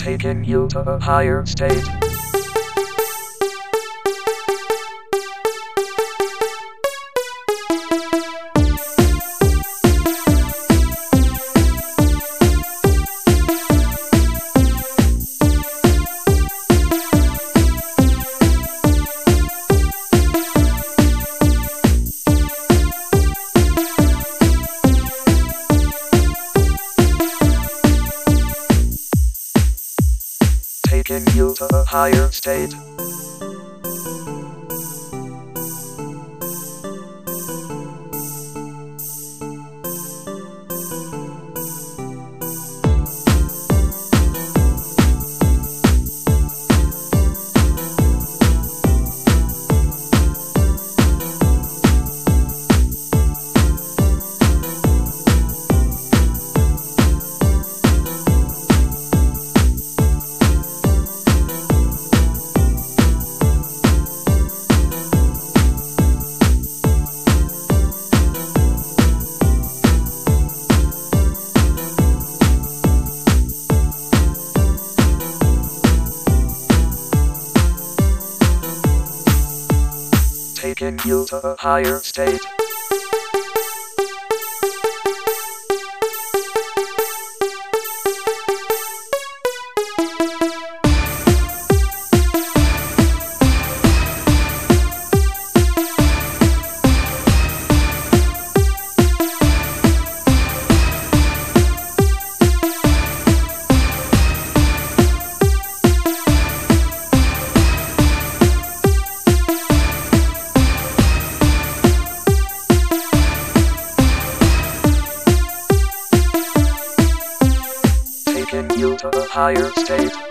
taking you to a higher state. Taking you to a higher state. Taking you to a higher state. Taking you to a higher state.